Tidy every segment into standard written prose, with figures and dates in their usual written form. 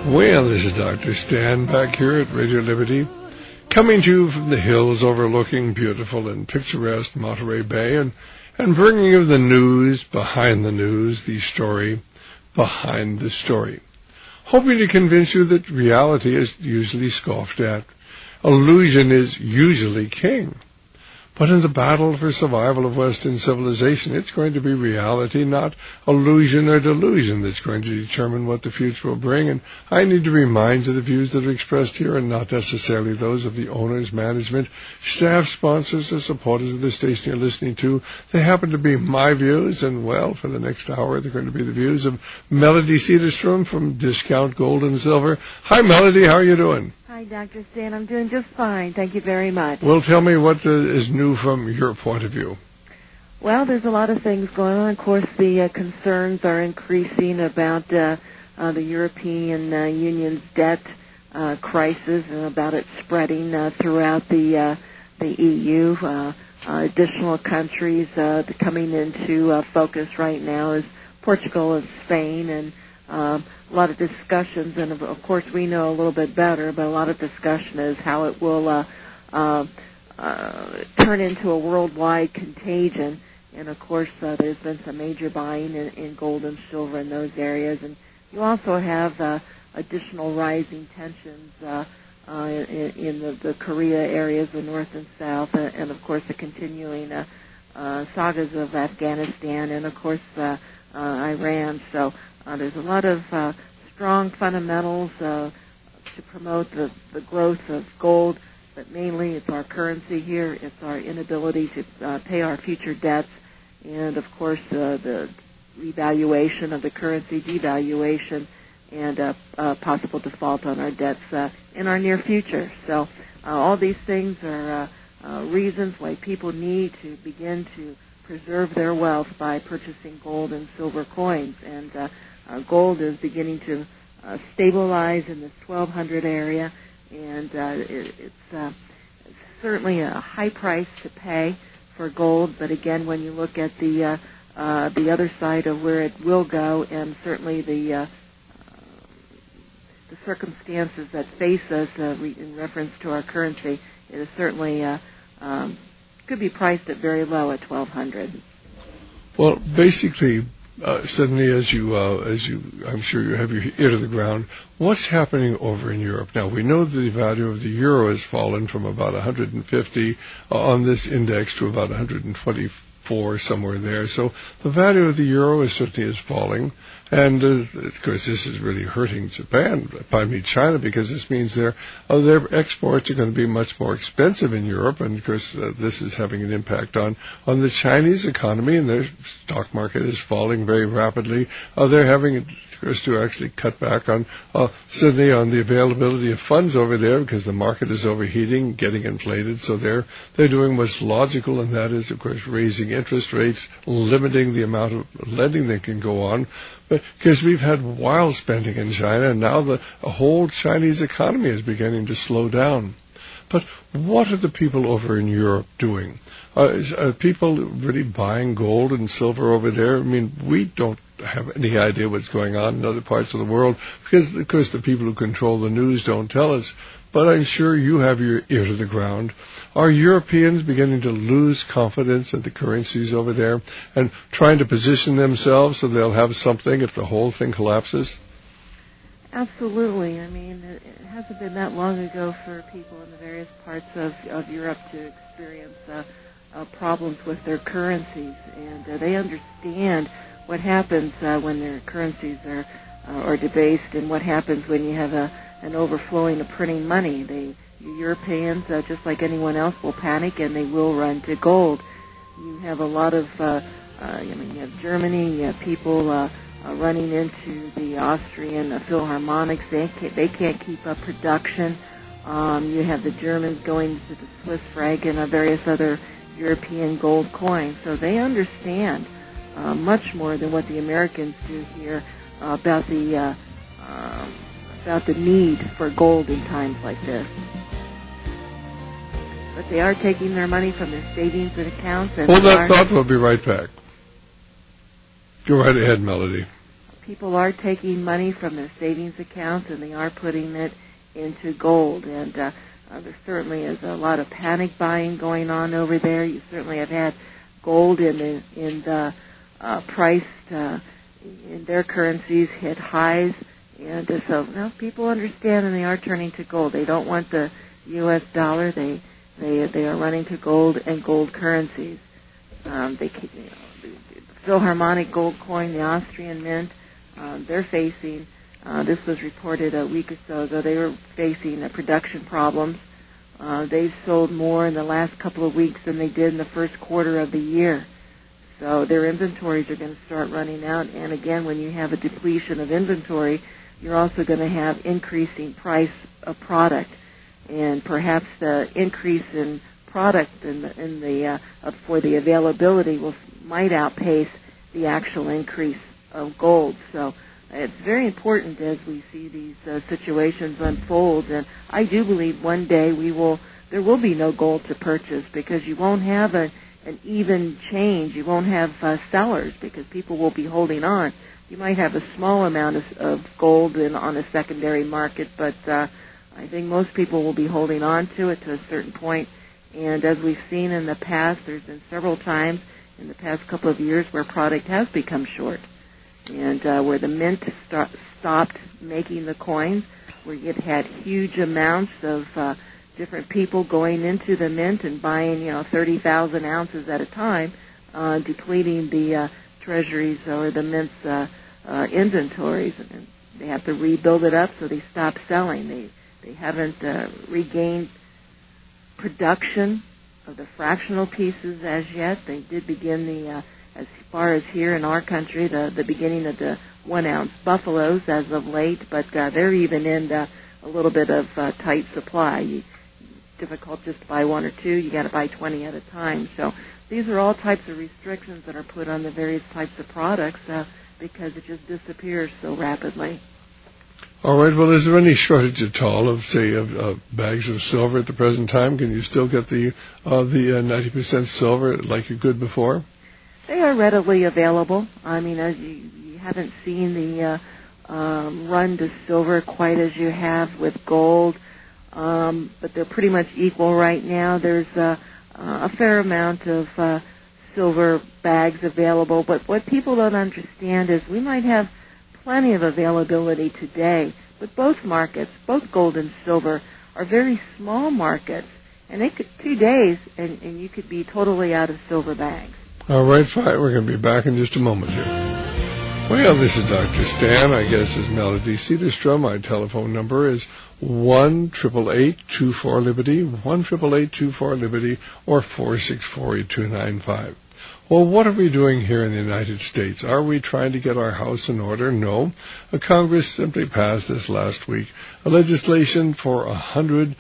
Well, this is Dr. Stan back here at Radio Liberty, coming to you from the hills overlooking beautiful and picturesque Monterey Bay, and bringing you the news behind the news, the story behind the story. Hoping to convince you that reality is usually scoffed at. Illusion is usually king. But in the battle for survival of Western civilization, it's going to be reality, not illusion or delusion, that's going to determine what the future will bring. And I need to remind you the views that are expressed here are not necessarily those of the owners, management, staff, sponsors, or supporters of the station you're listening to. They happen to be my views, and, well, for the next hour, they're going to be the views of Melody Cedarstrom from Discount Gold and Silver. Hi, Melody. How are you doing? Hi, Dr. Stan. I'm doing just fine. Thank you very much. Well, tell me what is new from your point of view. Well, there's a lot of things going on. Of course, the concerns are increasing about the European Union's debt crisis and about it spreading throughout the EU. Additional countries coming into focus right now is Portugal and Spain, and a lot of discussions, and of course we know a little bit better, but a lot of discussion is how it will turn into a worldwide contagion. And of course there's been some major buying in gold and silver in those areas, and you also have additional rising tensions in the Korea areas, the north and south, and of course the continuing sagas of Afghanistan and of course Iran. So there's a lot of strong fundamentals to promote the growth of gold, but mainly it's our currency here. It's our inability to pay our future debts, and, of course, the revaluation of the currency, devaluation, and possible default on our debts in our near future. So all these things are reasons why people need to begin to preserve their wealth by purchasing gold and silver coins. And gold is beginning to stabilize in this 1200 area, and it's certainly a high price to pay for gold. But again, when you look at the other side of where it will go, and certainly the circumstances that face us in reference to our currency, it is certainly could be priced at very low at 1200. Well, basically, suddenly, as you, I'm sure you have your ear to the ground, what's happening over in Europe? Now, we know that the value of the euro has fallen from about 150 on this index to about 124, somewhere there. So the value of the euro is falling. And, of course, this is really hurting China, because this means their exports are going to be much more expensive in Europe. And, of course, this is having an impact on the Chinese economy, and their stock market is falling very rapidly. They're having, of course, to actually cut back on certainly on the availability of funds over there, because the market is overheating, getting inflated. So they're doing what's logical, and that is, of course, raising interest rates, limiting the amount of lending that can go on. But because we've had wild spending in China, and now the whole Chinese economy is beginning to slow down. But what are the people over in Europe doing? Are people really buying gold and silver over there? I mean, we don't have any idea what's going on in other parts of the world, because, of course, the people who control the news don't tell us. But I'm sure you have your ear to the ground. Are Europeans beginning to lose confidence in the currencies over there and trying to position themselves so they'll have something if the whole thing collapses? Absolutely. I mean, it hasn't been that long ago for people in the various parts of Europe to experience problems with their currencies, and they understand what happens when their currencies are debased, and what happens when you have an overflowing of printing money. The Europeans, just like anyone else, will panic, and they will run to gold. You have a lot of, you have Germany, you have people running into the Austrian Philharmonics. They can't keep up production. You have the Germans going to the Swiss franc and various other European gold coins. So they understand much more than what the Americans do here about the need for gold in times like this. But they are taking their money from their savings and accounts. And hold that thought. We'll be right back. Go right ahead, Melody. people are taking money from their savings accounts and they are putting it into gold. And there certainly is a lot of panic buying going on over there. You certainly have had gold in the price in their currencies hit highs. And so now people understand and they are turning to gold. They don't want the U.S. dollar. They are running to gold and gold currencies. The Philharmonic gold coin, the Austrian Mint, they're facing, this was reported a week or so ago, they were facing production problems. They've sold more in the last couple of weeks than they did in the first quarter of the year. So their inventories are going to start running out. And again, when you have a depletion of inventory, you're also going to have increasing price of product. And perhaps the increase in product for the availability might outpace the actual increase of gold. So it's very important as we see these situations unfold. And I do believe one day there will be no gold to purchase because you won't have an even change. You won't have sellers because people will be holding on. You might have a small amount of gold on a secondary market, but I think most people will be holding on to it to a certain point. And as we've seen in the past, there's been several times in the past couple of years where product has become short. And where the mint stopped making the coins, where it had huge amounts of different people going into the mint and buying, 30,000 ounces at a time, depleting the treasuries or the mint's inventories. And they have to rebuild it up, so they stop selling. They haven't regained production of the fractional pieces as yet. They did begin as far as here in our country, the beginning of the 1-ounce buffaloes as of late, but they're even in a little bit of tight supply. Difficult just to buy one or two. You got to buy 20 at a time. So these are all types of restrictions that are put on the various types of products because it just disappears so rapidly. All right. Well, is there any shortage at all of, say, bags of silver at the present time? Can you still get the 90% silver like you could before? They are readily available. I mean, as you haven't seen the run to silver quite as you have with gold, but they're pretty much equal right now. There's a fair amount of silver bags available, but what people don't understand is we might have plenty of availability today, but both markets, both gold and silver, are very small markets, and it could 2 days, and you could be totally out of silver bags. All right, fine. We're going to be back in just a moment here. Well, this is Dr. Stan. I guess is Melody Cedarstrom. My telephone number is 1-888-24-LIBERTY, 1-888-24-LIBERTY, or 464-8295. Well, what are we doing here in the United States? Are we trying to get our house in order? No. Congress simply passed this last week a legislation for $190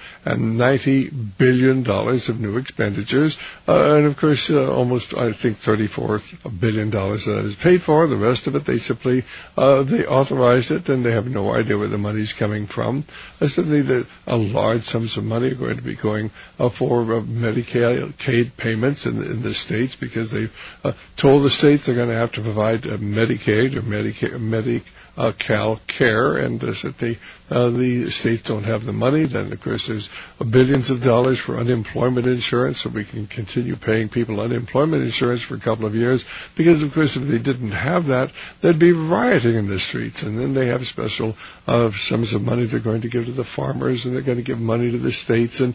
billion of new expenditures. And, of course, almost, I think, $34 billion that is paid for. The rest of it, they simply they authorized it, and they have no idea where the money's coming from. Certainly, a large sums of money are going to be going for Medicaid payments in the states because they've told the states they're going to have to provide Medicaid or Medi-Cal care, and the states don't have the money. Then, of course, there's billions of dollars for unemployment insurance, so we can continue paying people unemployment insurance for a couple of years, because, of course, if they didn't have that, there'd be rioting in the streets. And then they have special sums of money they're going to give to the farmers, and they're going to give money to the states, and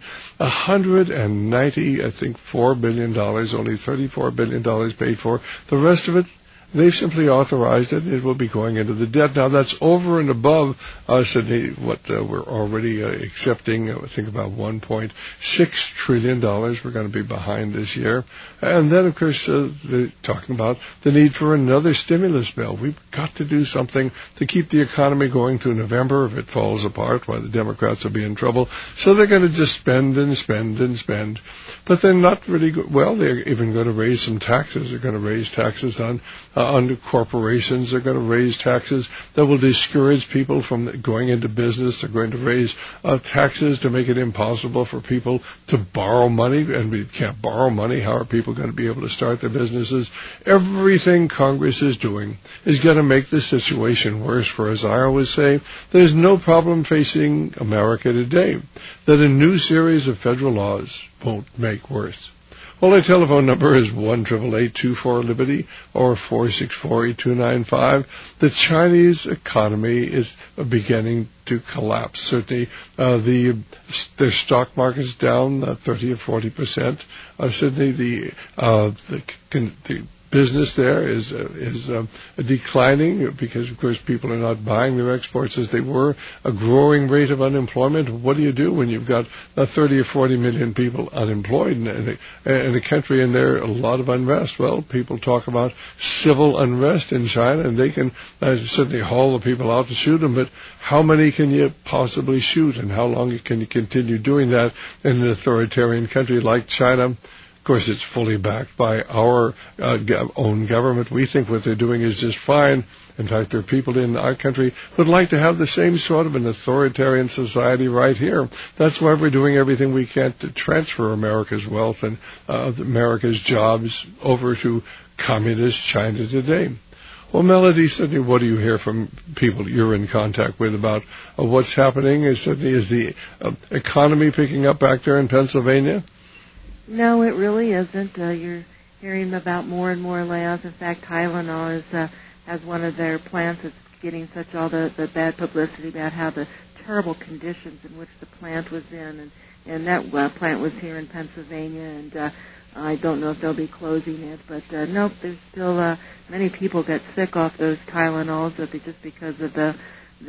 $4 billion, only $34 billion paid for. The rest of it, they've simply authorized it. It will be going into the debt. Now, that's over and above what we're already accepting. I think about $1.6 trillion we're going to be behind this year. And then, of course, they're talking about the need for another stimulus bill. We've got to do something to keep the economy going through November. If it falls apart, why the Democrats will be in trouble. So they're going to just spend and spend and spend. But they're not really good. Well, they're even going to raise some taxes. They're going to raise taxes on on corporations. They're going to raise taxes that will discourage people from going into business. They're going to raise taxes to make it impossible for people to borrow money, and we can't borrow money. How are people going to be able to start their businesses? Everything Congress is doing is going to make the situation worse. For, as I always say, there's no problem facing America today that a new series of federal laws won't make worse. Well, our telephone number is 1-888-24-LIBERTY or 464-8295. The Chinese economy is beginning to collapse. Certainly, their stock market's down 30 or 40%. Certainly, the business there is declining because, of course, people are not buying their exports as they were. A growing rate of unemployment. What do you do when you've got 30 or 40 million people unemployed in a country and there a lot of unrest? Well, people talk about civil unrest in China, and they can certainly haul the people out to shoot them, but how many can you possibly shoot, and how long can you continue doing that in an authoritarian country like China? Of course, it's fully backed by our own government. We think what they're doing is just fine. In fact, there are people in our country who would like to have the same sort of an authoritarian society right here. That's why we're doing everything we can to transfer America's wealth and America's jobs over to communist China today. Well, Melody, Sydney, what do you hear from people you're in contact with about what's happening? Is the economy picking up back there in Pennsylvania? No, it really isn't. You're hearing about more and more layoffs. In fact, Tylenol has one of their plants that's getting such all the bad publicity about how the terrible conditions in which the plant was in. And that plant was here in Pennsylvania, and I don't know if they'll be closing it. But, nope, there's still many people get sick off those Tylenols just because of the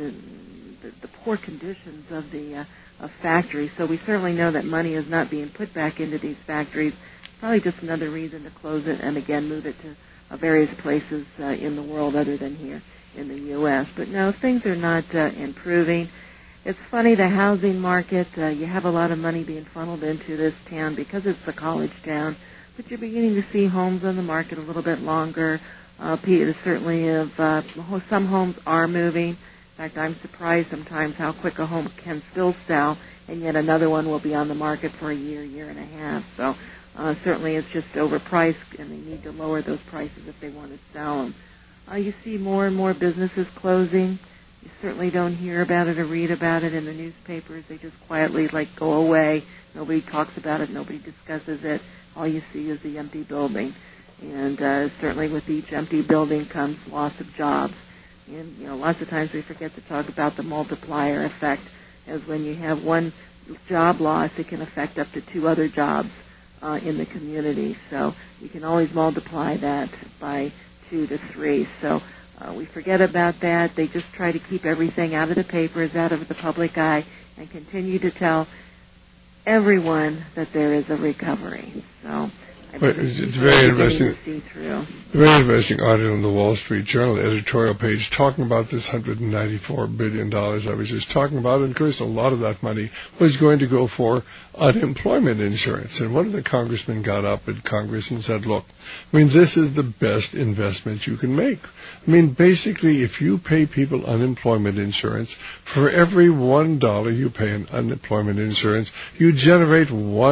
poor conditions of the factories. So we certainly know that money is not being put back into these factories. Probably just another reason to close it and, again, move it to various places in the world other than here in the U.S. But, no, things are not improving. It's funny, the housing market, you have a lot of money being funneled into this town because it's a college town, but you're beginning to see homes on the market a little bit longer. Certainly, some homes are moving. In fact, I'm surprised sometimes how quick a home can still sell, and yet another one will be on the market for a year and a half. So certainly it's just overpriced, and they need to lower those prices if they want to sell them. You see more and more businesses closing. You certainly don't hear about it or read about it in the newspapers. They just quietly, go away. Nobody talks about it. Nobody discusses it. All you see is the empty building. And certainly with each empty building comes loss of jobs. And, lots of times we forget to talk about the multiplier effect, as when you have one job loss, it can affect up to 2 other jobs in the community. So you can always multiply that by 2 to 3. So we forget about that. They just try to keep everything out of the papers, out of the public eye, and continue to tell everyone that there is a recovery. So it's very interesting. Very interesting article in the Wall Street Journal editorial page talking about this $194 billion I was just talking about. And of course, a lot of that money was going to go for unemployment insurance. And one of the congressmen got up at Congress and said, look, this is the best investment you can make. Basically, if you pay people unemployment insurance, for every $1 you pay in unemployment insurance, you generate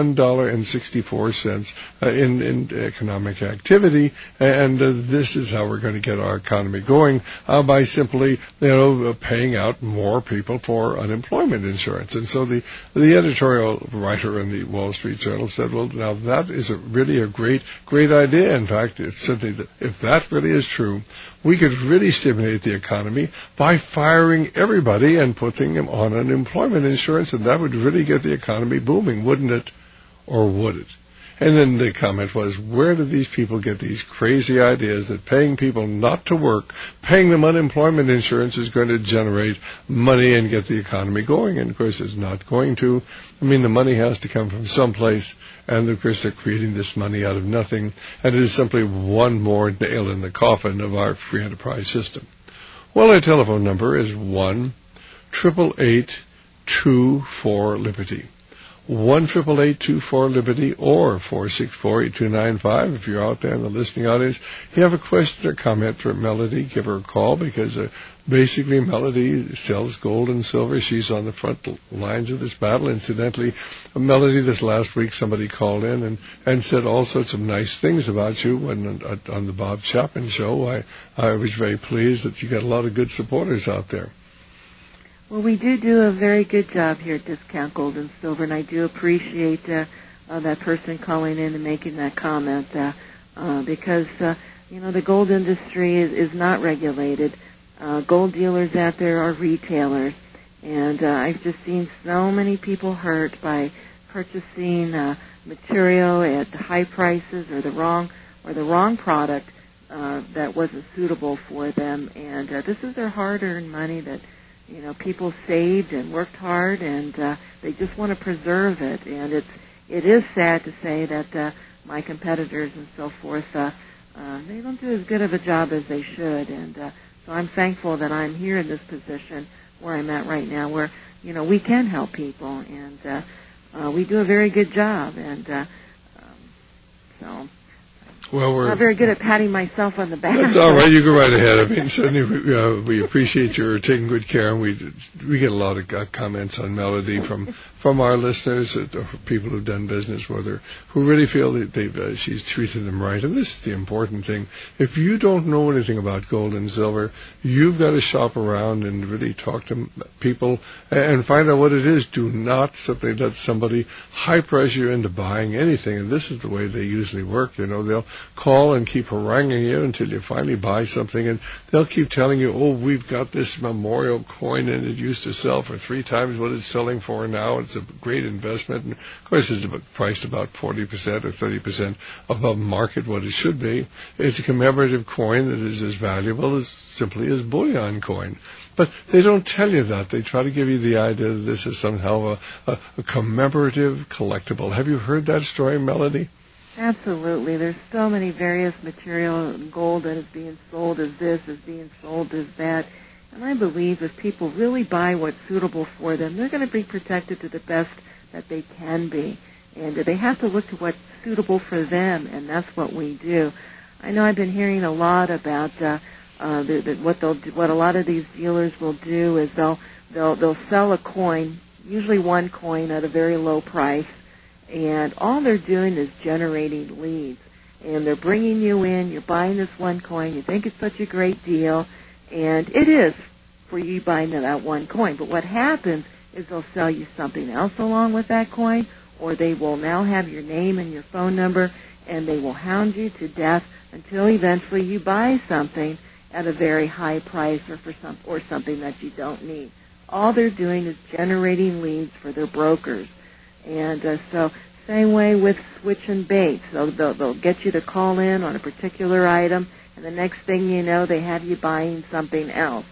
$1.64 in economic activity, and this is how we're going to get our economy going by simply, paying out more people for unemployment insurance. And so the editorial writer in the Wall Street Journal said, well, now that is really a great idea. In fact, it's simply that if that really is true, we could really stimulate the economy by firing everybody and putting them on unemployment insurance, and that would really get the economy booming, wouldn't it? Or would it? And then the comment was, where do these people get these crazy ideas that paying people not to work, paying them unemployment insurance is going to generate money and get the economy going? And, of course, it's not going to. The money has to come from someplace, and, of course, they're creating this money out of nothing, and it is simply one more nail in the coffin of our free enterprise system. Well, our telephone number is 1-888-24-LIBERTY. 1-888-24-LIBERTY or 464-8295. If you're out there in the listening audience, you have a question or comment for Melody, give her a call, because basically Melody sells gold and silver. She's on the front lines of this battle. Incidentally, Melody, this last week somebody called in and said all sorts of nice things about you when on the Bob Chapman show. I was very pleased that you got a lot of good supporters out there. Well, we do a very good job here at Discount Gold and Silver, and I do appreciate that person calling in and making that comment because, the gold industry is not regulated. Gold dealers out there are retailers, and I've just seen so many people hurt by purchasing material at high prices or the wrong product that wasn't suitable for them. And this is their hard-earned money that people saved and worked hard, and they just want to preserve it. And it is sad to say that my competitors and so forth, they don't do as good of a job as they should. And so I'm thankful that I'm here in this position where I'm at right now, where we can help people, and we do a very good job. And so. Well, we're not very good at patting myself on the back. That's all right. You go right ahead. I mean, certainly we appreciate your taking good care, and we get a lot of comments on Melody from our listeners, people who've done business with her, who really feel that she's treated them right. And this is the important thing. If you don't know anything about gold and silver, you've got to shop around and really talk to people and find out what it is. Do not simply let somebody high pressure you into buying anything. And this is the way they usually work. They'll call and keep haranguing you until you finally buy something, and they'll keep telling you, we've got this memorial coin and it used to sell for 3 times what it's selling for now. It's a great investment. And of course, it's priced about 40% or 30% above market what it should be. It's a commemorative coin that is as valuable as simply as bullion coin. But they don't tell you that. They try to give you the idea that this is somehow a commemorative collectible. Have you heard that story, Melody? Absolutely. There's so many various material gold that is being sold as this, is being sold as that. And I believe if people really buy what's suitable for them, they're going to be protected to the best that they can be. And they have to look to what's suitable for them, and that's what we do. I know I've been hearing a lot about what a lot of these dealers will do is they'll sell a coin, usually one coin at a very low price, and all they're doing is generating leads. And they're bringing you in, you're buying this one coin, you think it's such a great deal, and it is for you buying that one coin. But what happens is they'll sell you something else along with that coin, or they will now have your name and your phone number, and they will hound you to death until eventually you buy something at a very high price or something that you don't need. All they're doing is generating leads for their brokers. And so same way with switch and bait. So they'll get you to call in on a particular item, and the next thing you know, they have you buying something else.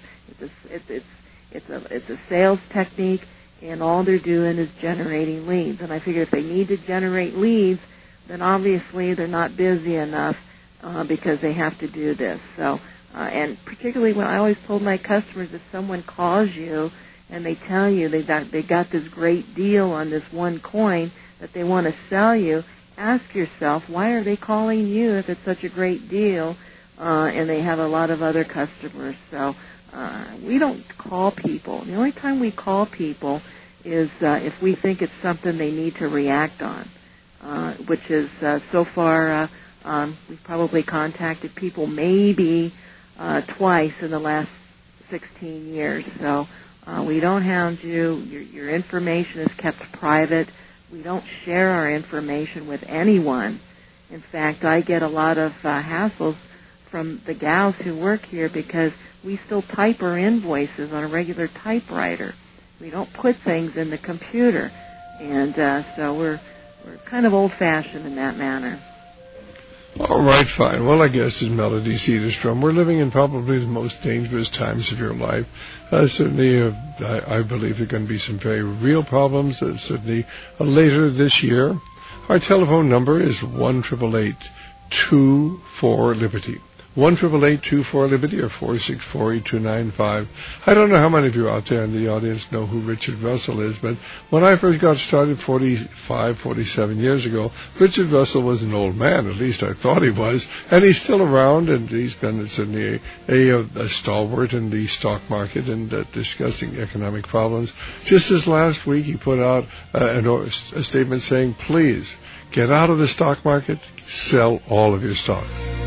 It's a sales technique, and all they're doing is generating leads. And I figure if they need to generate leads, then obviously they're not busy enough because they have to do this. So, and particularly when I always told my customers, if someone calls you and they tell you they got this great deal on this one coin that they want to sell you, ask yourself, why are they calling you if it's such a great deal and they have a lot of other customers? So we don't call people. The only time we call people is if we think it's something they need to react on, which is so far we've probably contacted people maybe twice in the last 16 years. So we don't hound you. Your information is kept private. We don't share our information with anyone. In fact, I get a lot of hassles from the gals who work here because we still type our invoices on a regular typewriter. We don't put things in the computer. And so we're kind of old-fashioned in that manner. All right, fine. Well, I guess as Melody Cedarstrom, we're living in probably the most dangerous times of your life. Certainly, I believe there are going to be some very real problems. Certainly, later this year. Our telephone number is 1-888-24-LIBERTY. 1-888-24-LIBERTY or 464-8295. I don't know how many of you out there in the audience know who Richard Russell is, but when I first got started 47 years ago, Richard Russell was an old man, at least I thought he was, and he's still around, and he's been certainly a stalwart in the stock market and discussing economic problems. Just this last week, he put out a statement saying, please, get out of the stock market, sell all of your stocks.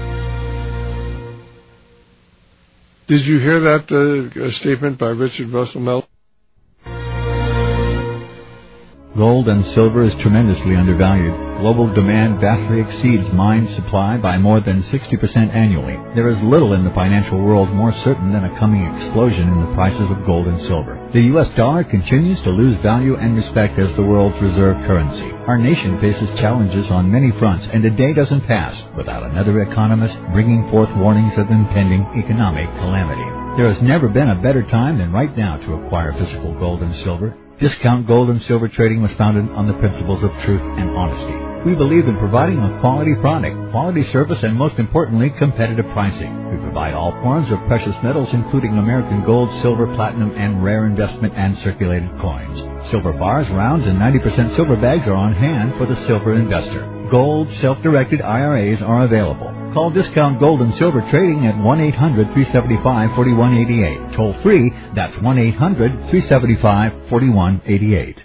Did you hear that statement by Richard Russell, Mel? Gold and silver is tremendously undervalued. Global demand vastly exceeds mine supply by more than 60% annually. There is little in the financial world more certain than a coming explosion in the prices of gold and silver. The U.S. dollar continues to lose value and respect as the world's reserve currency. Our nation faces challenges on many fronts, and a day doesn't pass without another economist bringing forth warnings of impending economic calamity. There has never been a better time than right now to acquire physical gold and silver. Discount Gold and Silver Trading was founded on the principles of truth and honesty. We believe in providing a quality product, quality service, and most importantly, competitive pricing. We provide all forms of precious metals, including American gold, silver, platinum, and rare investment and circulated coins. Silver bars, rounds, and 90% silver bags are on hand for the silver investor. Gold self-directed IRAs are available. Call Discount Gold and Silver Trading at 1-800-375-4188. Toll free, that's 1-800-375-4188.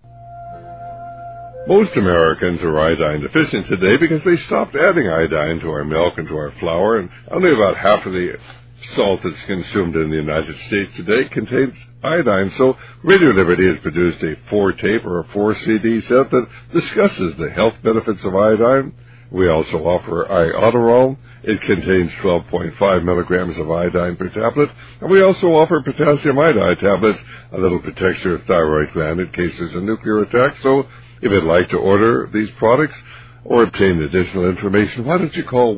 Most Americans are iodine deficient today because they stopped adding iodine to our milk and to our flour, and only about half of the salt that's consumed in the United States today contains iodine. So Radio Liberty has produced a 4-tape or a 4-CD set that discusses the health benefits of iodine. We also offer Iodoral. It contains 12.5 milligrams of iodine per tablet. And we also offer potassium iodide tablets, a little protects your thyroid gland in case there's a nuclear attack. So if you'd like to order these products or obtain additional information, why don't you call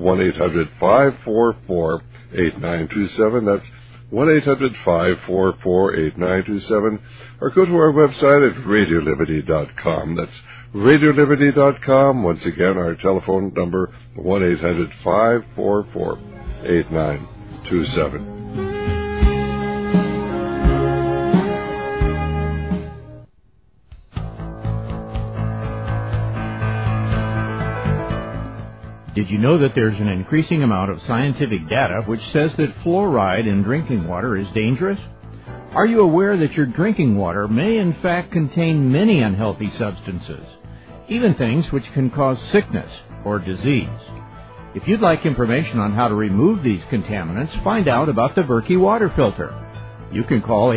1-800-544-8927. That's 1-800-544-8927. Or go to our website at radioliberty.com. That's radioliberty.com. Once again, our telephone number, 1-800-544-8927. Did you know that there's an increasing amount of scientific data which says that fluoride in drinking water is dangerous? Are you aware that your drinking water may in fact contain many unhealthy substances, even things which can cause sickness or disease? If you'd like information on how to remove these contaminants, find out about the Berkey water filter. You can call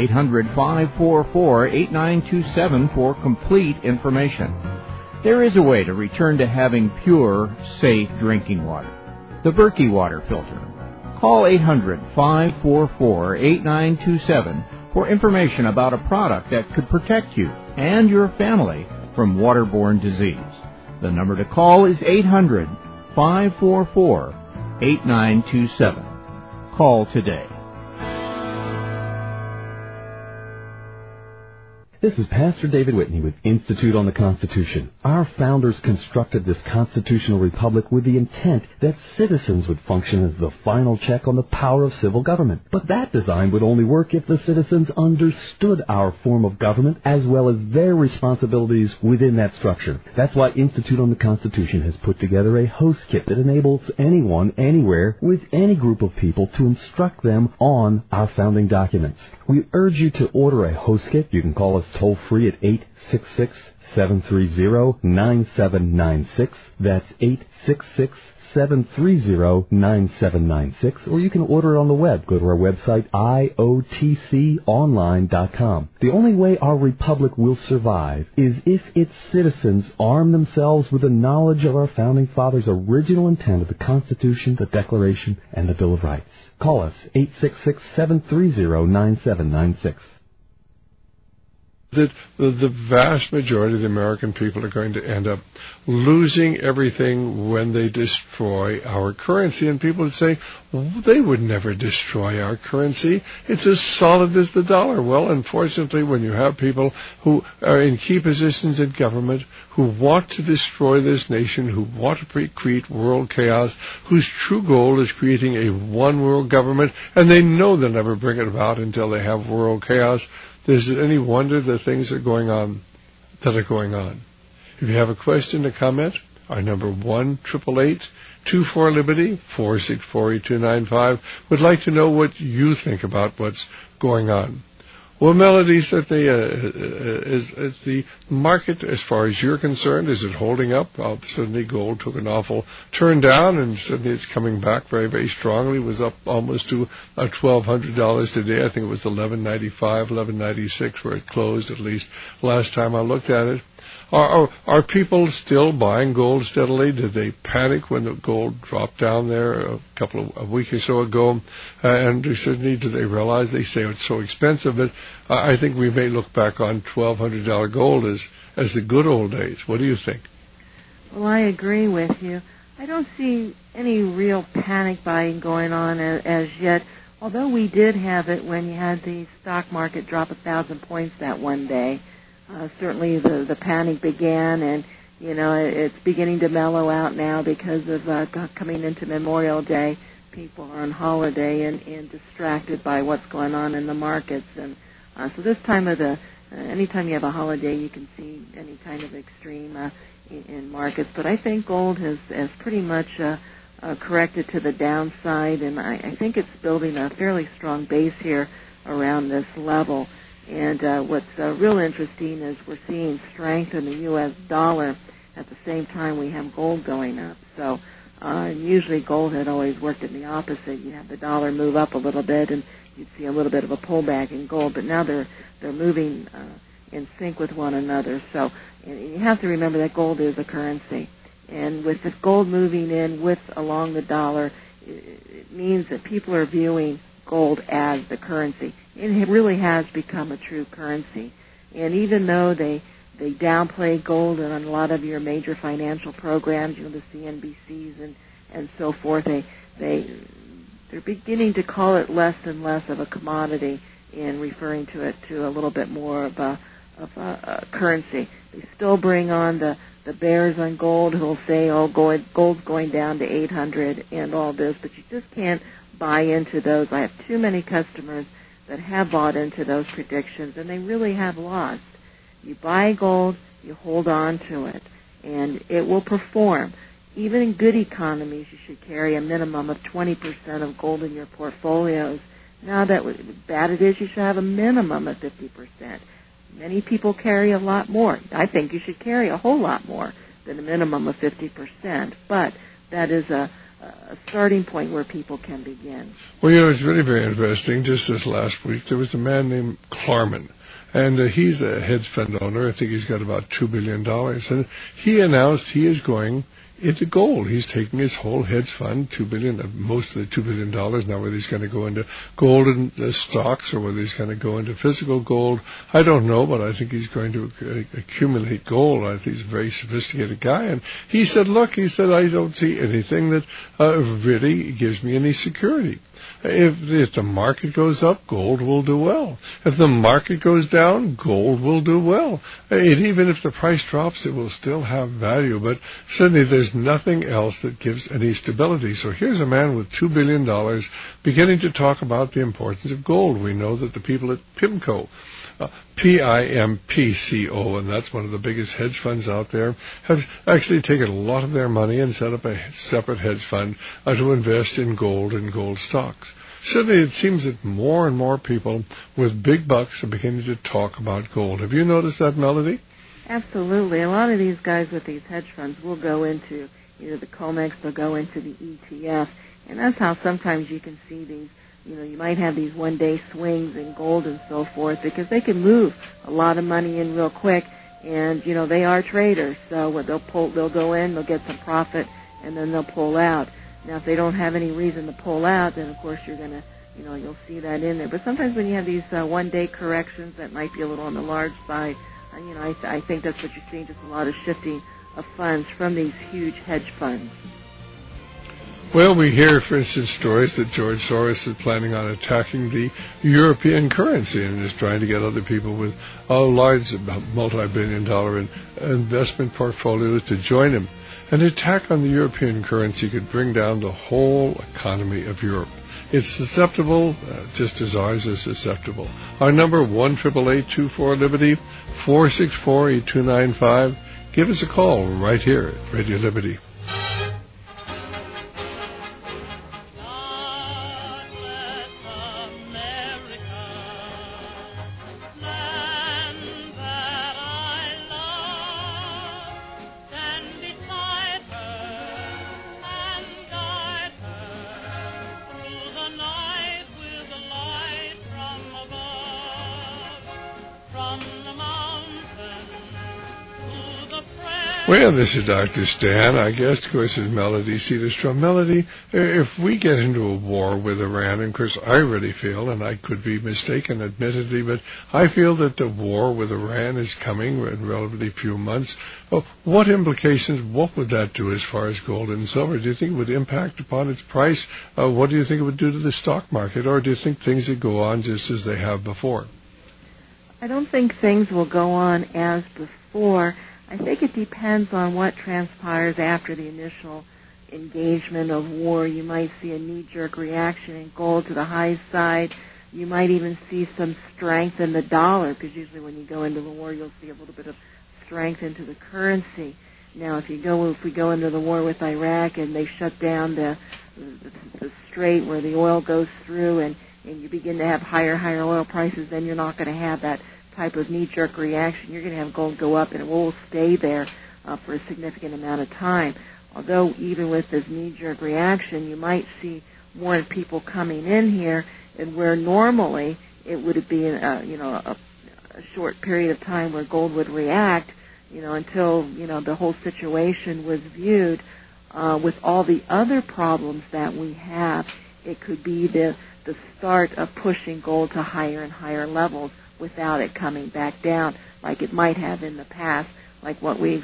800-544-8927 for complete information. There is a way to return to having pure, safe drinking water. The Berkey water filter. Call 800-544-8927 for information about a product that could protect you and your family from waterborne disease. The number to call is 800-544-8927. Call today. This is Pastor David Whitney with Institute on the Constitution. Our founders constructed this constitutional republic with the intent that citizens would function as the final check on the power of civil government. But that design would only work if the citizens understood our form of government as well as their responsibilities within that structure. That's why Institute on the Constitution has put together a host kit that enables anyone, anywhere, with any group of people to instruct them on our founding documents. We urge you to order a host kit. You can call us toll-free at 866-730-9796. That's 866-730-9796. Or you can order it on the web. Go to our website, iotconline.com. The only way our republic will survive is if its citizens arm themselves with the knowledge of our founding fathers' original intent of the Constitution, the Declaration, and the Bill of Rights. Call us, 866-730-9796. that the vast majority of the American people are going to end up losing everything when they destroy our currency. And people would say, they would never destroy our currency. It's as solid as the dollar. Well, unfortunately, when you have people who are in key positions in government, who want to destroy this nation, who want to create world chaos, whose true goal is creating a one-world government, and they know they'll never bring it about until they have world chaos, is it any wonder that things are going on that are going on? If you have a question or comment, our number 1-888-24-LIBERTY, 464-8295. Would like to know what you think about what's going on. Well, Melody, certainly is the market, as far as you're concerned, is it holding up? Certainly gold took an awful turn down, and certainly it's coming back very, very strongly. It was up almost to $1,200 today. I think it was $1,195, $1,196 where it closed, at least last time I looked at it. Are people still buying gold steadily? Did they panic when the gold dropped down there a week or so ago? And certainly, do they realize, they say it's so expensive, but I think we may look back on $1,200 gold as the good old days. What do you think? Well, I agree with you. I don't see any real panic buying going on as yet, although we did have it when you had the stock market drop 1,000 points that one day. Certainly the panic began, and, it's beginning to mellow out now because of coming into Memorial Day. People are on holiday and distracted by what's going on in the markets. And so this time of anytime you have a holiday, you can see any kind of extreme in markets. But I think gold has pretty much corrected to the downside, and I think it's building a fairly strong base here around this level. And what's real interesting is we're seeing strength in the U.S. dollar at the same time we have gold going up. So usually gold had always worked in the opposite. You have the dollar move up a little bit, and you'd see a little bit of a pullback in gold. But now they're moving in sync with one another. So you have to remember that gold is a currency. And with the gold moving in along the dollar, it means that people are viewing gold as the currency. It really has become a true currency. And even though they downplay gold on a lot of your major financial programs, the CNBCs and so forth, they're beginning to call it less and less of a commodity and referring to it to a little bit more of a currency. They still bring on the bears on gold who'll say, gold's going down to 800 and all this, but you just can't buy into those. I have too many customers that have bought into those predictions, and they really have lost. You buy gold, you hold on to it, and it will perform. Even in good economies, you should carry a minimum of 20% of gold in your portfolios. Now that bad it is, you should have a minimum of 50%. Many people carry a lot more. I think you should carry a whole lot more than a minimum of 50%, but that is a starting point where people can begin. Well, it's really very interesting. Just this last week, there was a man named Klarman, and he's a hedge fund owner. I think he's got about $2 billion, and he announced he is going into gold. He's taking his whole hedge fund, $2 billion, most of the $2 billion. Now, whether he's going to go into gold and stocks or whether he's going to go into physical gold, I don't know, but I think he's going to accumulate gold. I think he's a very sophisticated guy. And he said, I don't see anything that really gives me any security. If the market goes up, gold will do well. If the market goes down, gold will do well. Even if the price drops, it will still have value. But certainly there's nothing else that gives any stability. So here's a man with $2 billion beginning to talk about the importance of gold. We know that the people at PIMCO, PIMPCO, and that's one of the biggest hedge funds out there, have actually taken a lot of their money and set up a separate hedge fund to invest in gold and gold stocks. Certainly it seems that more and more people with big bucks are beginning to talk about gold. Have you noticed that, Melody? Absolutely. A lot of these guys with these hedge funds will go into either the COMEX, they'll go into the ETF, and that's how sometimes you can see these. You might have these one-day swings in gold and so forth because they can move a lot of money in real quick, and they are traders. So what they'll go in, they'll get some profit, and then they'll pull out. Now, if they don't have any reason to pull out, then of course you're going to you'll see that in there. But sometimes when you have these one-day corrections that might be a little on the large side, I think that's what you're seeing, just a lot of shifting of funds from these huge hedge funds. Well, we hear, for instance, stories that George Soros is planning on attacking the European currency and is trying to get other people with large multi-billion-dollar investment portfolios to join him. An attack on the European currency could bring down the whole economy of Europe. It's susceptible, just as ours is susceptible. Our number, 1-888-24-LIBERTY, 464-8295. Give us a call right here at Radio Liberty. Well, this is Dr. Stan. Our guest, of course, is Melody Cedarstrom. Melody, if we get into a war with Iran, and of course I really feel, and I could be mistaken admittedly, but I feel that the war with Iran is coming in relatively few months. What implications, what would that do as far as gold and silver? Do you think it would impact upon its price? What do you think it would do to the stock market? Or do you think things would go on just as they have before? I don't think things will go on as before. I think it depends on what transpires after the initial engagement of war. You might see a knee-jerk reaction in gold to the high side. You might even see some strength in the dollar, because usually when you go into the war, you'll see a little bit of strength into the currency. Now, if we go into the war with Iraq and they shut down the strait where the oil goes through, and you begin to have higher oil prices, then you're not going to have that type of knee-jerk reaction. You're going to have gold go up, and it will stay there for a significant amount of time. Although even with this knee-jerk reaction, you might see more people coming in here, and where normally it would be a short period of time where gold would react, until the whole situation was viewed. With all the other problems that we have, it could be the start of pushing gold to higher and higher levels without it coming back down like it might have in the past, like what we've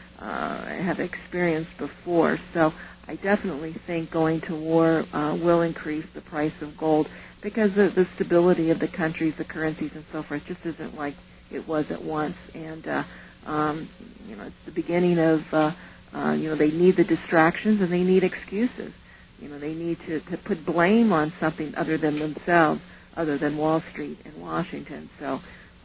have experienced before. So I definitely think going to war will increase the price of gold, because the stability of the countries, the currencies, and so forth just isn't like it was at once. And it's the beginning of they need the distractions and they need excuses. They need to put blame on something other than themselves, other than Wall Street and Washington. So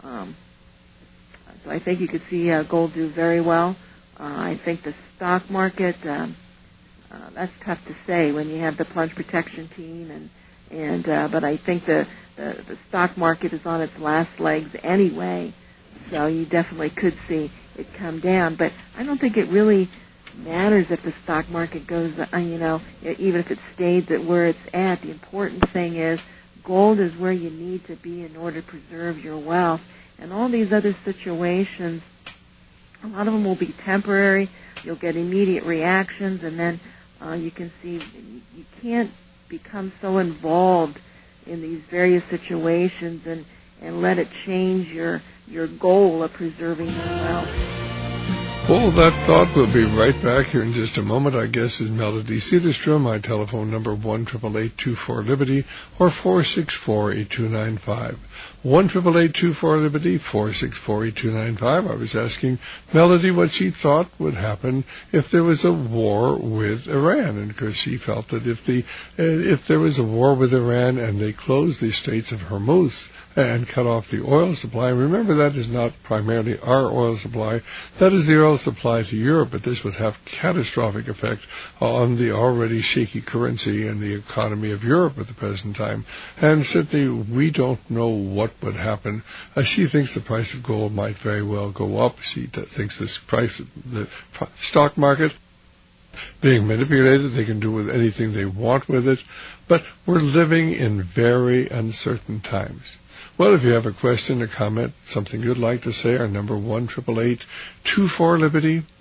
I think you could see gold do very well. I think the stock market, that's tough to say when you have the plunge protection team, but I think the stock market is on its last legs anyway, so you definitely could see it come down. But I don't think it really matters if the stock market goes, even if it stays at where it's at. The important thing is gold is where you need to be in order to preserve your wealth. And all these other situations, a lot of them will be temporary. You'll get immediate reactions, and then you can see you can't become so involved in these various situations and let it change your goal of preserving your wealth. Well, that thought. We'll be right back here in just a moment. Our guest is Melody Cedarstrom. My telephone number, 1-888-24-LIBERTY or 464-8295. 1-888-24-LIBERTY, 464-8295. I was asking Melody what she thought would happen if there was a war with Iran, and because she felt that if there was a war with Iran and they closed the Straits of Hormuz and cut off the oil supply, remember that is not primarily our oil supply, that is the oil supply to Europe, but this would have catastrophic effect on the already shaky currency and the economy of Europe at the present time. And certainly we don't know what would happen. She thinks the price of gold might very well go up. She thinks the stock market being manipulated, they can do with anything they want with it. But we're living in very uncertain times. Well, if you have a question, a comment, something you'd like to say, our number 1-888-24-LIBERTY,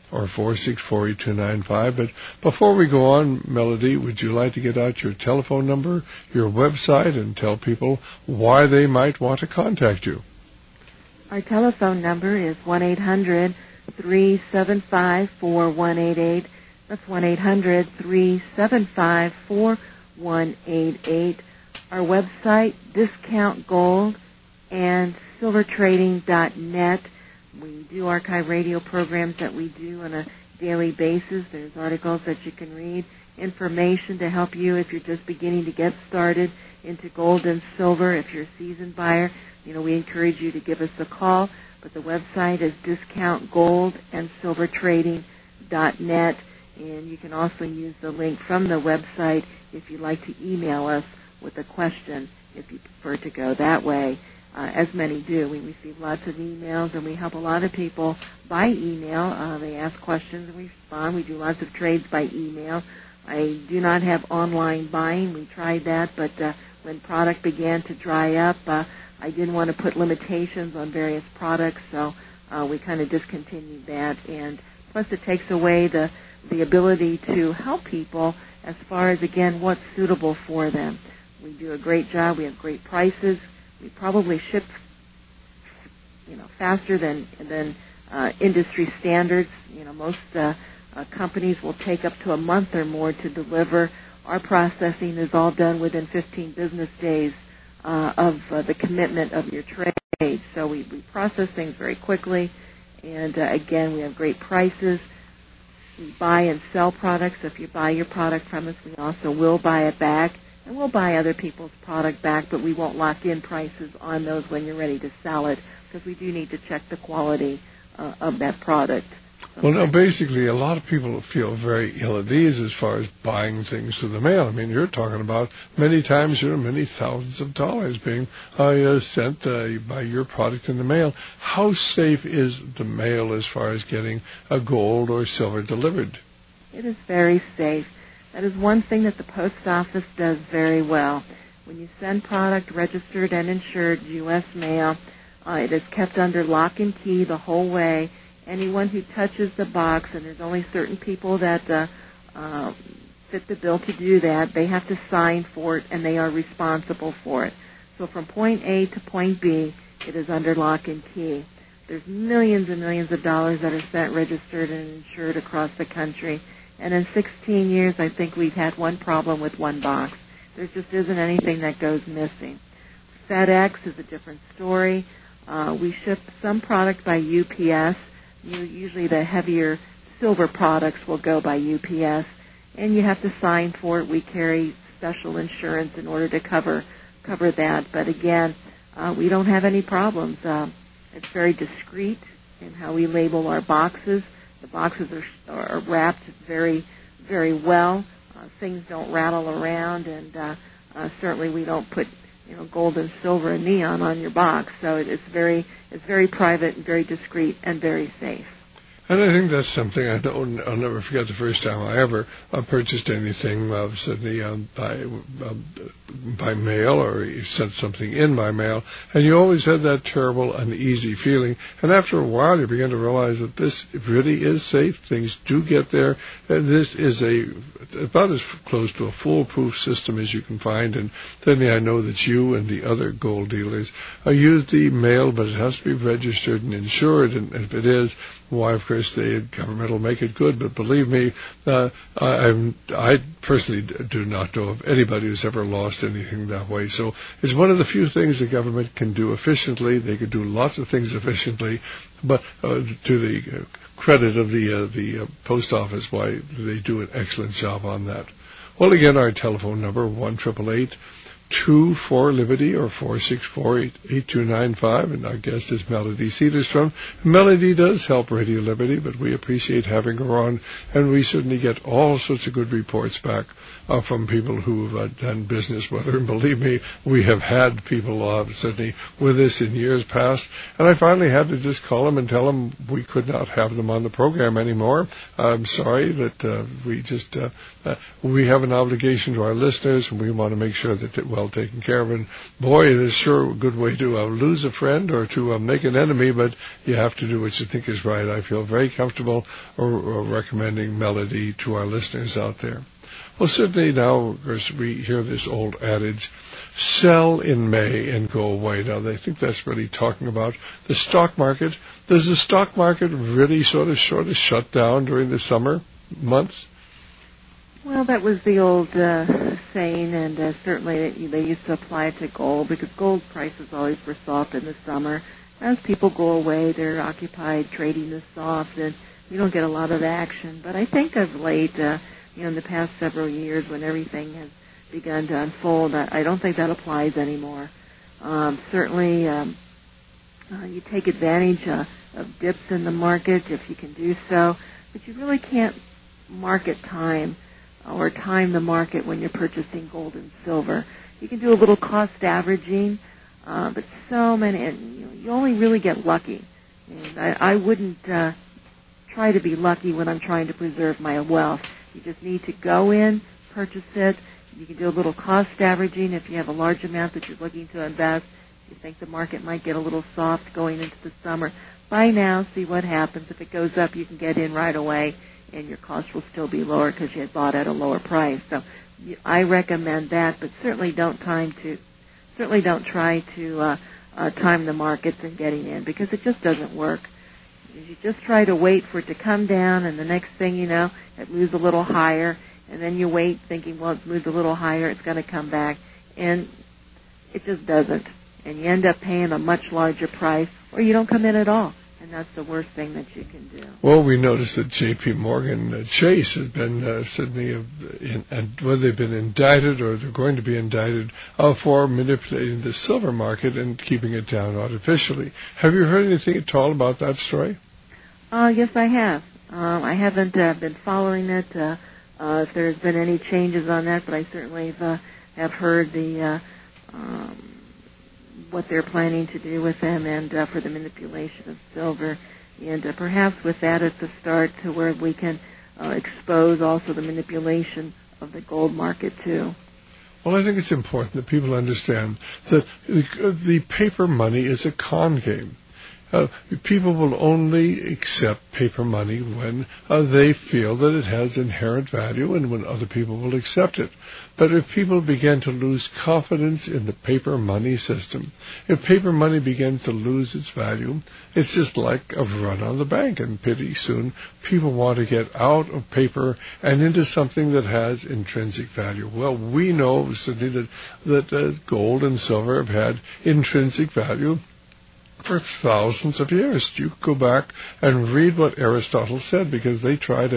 or 464-8295. But before we go on, Melody, would you like to get out your telephone number, your website, and tell people why they might want to contact you? Our telephone number is 1-800-375-4188. That's 1-800-375-4188. Our website, discountgoldandsilvertrading.net. We do archive radio programs that we do on a daily basis. There's articles that you can read, information to help you if you're just beginning to get started into gold and silver. If you're a seasoned buyer, we encourage you to give us a call. But the website is discountgoldandsilvertrading.net. And you can also use the link from the website if you'd like to email us with a question if you prefer to go that way. As many do. We receive lots of emails, and we help a lot of people by email. They ask questions, and we respond. We do lots of trades by email. I do not have online buying. We tried that, but when product began to dry up, I didn't want to put limitations on various products, so we kind of discontinued that. And plus, it takes away the ability to help people as far as, again, what's suitable for them. We do a great job. We have great prices. We probably ship, faster than industry standards. Most companies will take up to a month or more to deliver. Our processing is all done within 15 business days of the commitment of your trade. So we process things very quickly, and again, we have great prices. We buy and sell products. If you buy your product from us, we also will buy it back. And we'll buy other people's product back, but we won't lock in prices on those when you're ready to sell it, because we do need to check the quality of that product. Well, now, basically, a lot of people feel very ill at ease as far as buying things through the mail. I mean, you're talking about many times, many thousands of dollars being sent by your product in the mail. How safe is the mail as far as getting a gold or silver delivered? It is very safe. That is one thing that the post office does very well. When you send product registered and insured U.S. mail, it is kept under lock and key the whole way. Anyone who touches the box, and there's only certain people that fit the bill to do that, they have to sign for it, and they are responsible for it. So from point A to point B, it is under lock and key. There's millions and millions of dollars that are sent registered and insured across the country. And in 16 years, I think we've had one problem with one box. There just isn't anything that goes missing. FedEx is a different story. We ship some product by UPS. Usually the heavier silver products will go by UPS, and you have to sign for it. We carry special insurance in order to cover that. But again, we don't have any problems. It's very discreet in how we label our boxes. The boxes are wrapped very, very well. Things don't rattle around, and certainly we don't put gold and silver and neon on your box. So it's very private and very discreet and very safe. And I think that's something I'll never forget the first time I ever purchased anything suddenly by mail, or you sent something in by mail, and you always had that terrible, uneasy feeling. And after a while, you begin to realize that this really is safe. Things do get there. And this is about as close to a foolproof system as you can find. And certainly I know that you and the other gold dealers use the mail, but it has to be registered and insured. And if it is, why, of course, the government will make it good. But believe me, I personally do not know of anybody who's ever lost anything that way. So it's one of the few things the government can do efficiently. They could do lots of things efficiently, but to the credit of the post office, why they do an excellent job on that. Well, again, our telephone number, 1-888-2-4-LIBERTY or 464-8295, and our guest is Melody Cedarstrom. Melody does help Radio Liberty, but we appreciate having her on, and we certainly get all sorts of good reports back from people who have done business with her. And believe me, we have had people certainly with us in years past, and I finally had to just call them and tell them we could not have them on the program anymore. I'm sorry that we have an obligation to our listeners, and we want to make sure that well taken care of. And boy, it is sure a good way to lose a friend or to make an enemy, but you have to do what you think is right. I feel very comfortable recommending Melody to our listeners out there. Well, certainly now, of course, we hear this old adage, sell in May and go away. Now, I think that's really talking about the stock market. Does the stock market really sort of shut down during the summer months? Well, that was the old saying, and certainly they used to apply it to gold, because gold prices always were soft in the summer. As people go away, they're occupied trading is soft, and you don't get a lot of action. But I think of late, in the past several years, when everything has begun to unfold, I don't think that applies anymore. Certainly, you take advantage of dips in the market if you can do so, but you really can't market time or time the market when you're purchasing gold and silver. You can do a little cost averaging, but so many, and you only really get lucky. And I wouldn't try to be lucky when I'm trying to preserve my wealth. You just need to go in, purchase it. You can do a little cost averaging if you have a large amount that you're looking to invest. You think the market might get a little soft going into the summer. Buy now, see what happens. If it goes up, you can get in right away, and your cost will still be lower because you had bought at a lower price. So I recommend that, but certainly don't try to time the markets and getting in, because it just doesn't work. You just try to wait for it to come down, and the next thing you know, it moves a little higher, and then you wait thinking, well, it's moved a little higher, it's going to come back, and it just doesn't. And you end up paying a much larger price, or you don't come in at all, and that's the worst thing that you can do. Well, we noticed that J.P. Morgan Chase has been suddenly, and whether they've been indicted or they're going to be indicted for manipulating the silver market and keeping it down artificially. Have you heard anything at all about that story? Yes, I have. I haven't been following it, if there's been any changes on that, but I certainly have heard what they're planning to do with them and for the manipulation of silver. And perhaps with that, it's a start to where we can expose also the manipulation of the gold market, too. Well, I think it's important that people understand that the paper money is a con game. People will only accept paper money when they feel that it has inherent value and when other people will accept it. But if people begin to lose confidence in the paper money system, if paper money begins to lose its value, it's just like a run on the bank, and pretty soon people want to get out of paper and into something that has intrinsic value. Well, we know certainly that gold and silver have had intrinsic value for thousands of years. You go back and read what Aristotle said, because they tried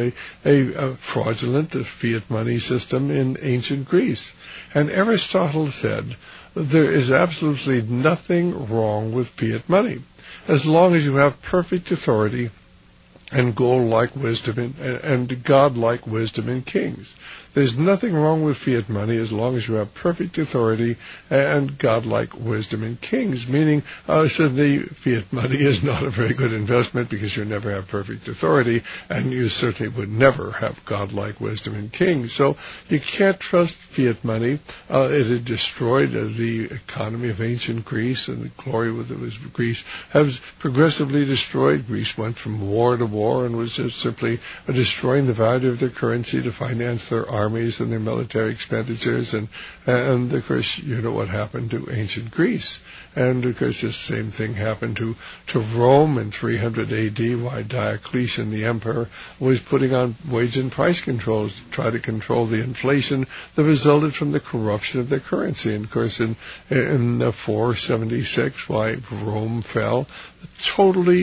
a fraudulent fiat money system in ancient Greece. And Aristotle said there is absolutely nothing wrong with fiat money as long as you have perfect authority and gold-like wisdom and God-like wisdom in kings. There's nothing wrong with fiat money as long as you have perfect authority and God-like wisdom in kings, meaning the fiat money is not a very good investment because you never have perfect authority, and you certainly would never have God-like wisdom in kings. So you can't trust fiat money. It had destroyed the economy of ancient Greece, and the glory with it was Greece has progressively destroyed. Greece went from war to war and was just simply destroying the value of their currency to finance their armies and their military expenditures, and of course you know what happened to ancient Greece, and of course the same thing happened to Rome in 300 AD, while Diocletian the emperor was putting on wage and price controls to try to control the inflation that resulted from the corruption of their currency. And of course in 476, why Rome fell, totally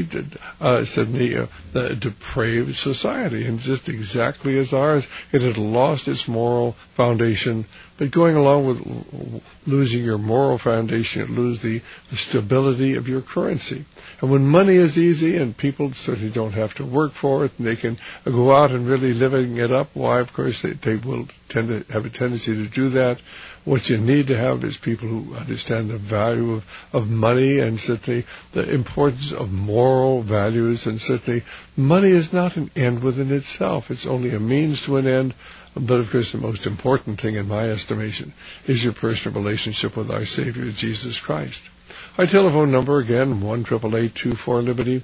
depraved society, and just exactly as ours, it had lost its moral foundation. But going along with losing your moral foundation, you lose the stability of your currency. And when money is easy and people certainly don't have to work for it, and they can go out and really living it up, why, of course, they will tend to have a tendency to do that. What you need to have is people who understand the value of money, and certainly the importance of moral values, and certainly money is not an end within itself. It's only a means to an end. But, of course, the most important thing, in my estimation, is your personal relationship with our Savior, Jesus Christ. Our telephone number, again, 1-888-24-LIBERTY,